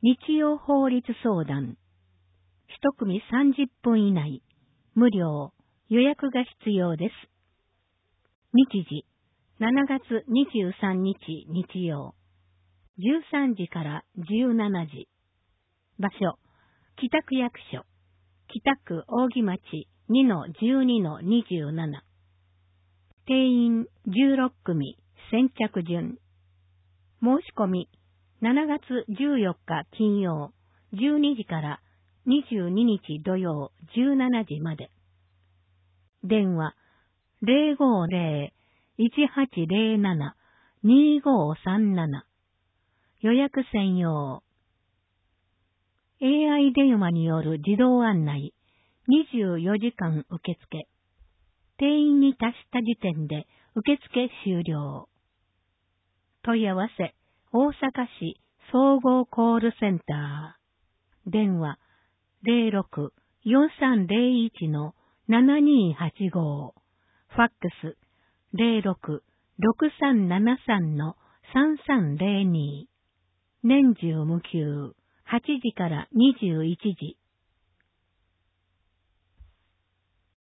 日曜法律相談。一組30分以内。無料。予約が必要です。日時、7月23日日曜。13時から17時。場所、北区役所。北区扇町 2-12-27。定員16組先着順。申し込み7月14日金曜12時から22日土曜17時まで。電話050-1807-2537。予約専用。AI 電話による自動案内。24時間受付。定員に達した時点で受付終了。問い合わせ、大阪市総合コールセンター。電話06-4301-7285。ファックス06-6373-3302。年中無休。8時から21時。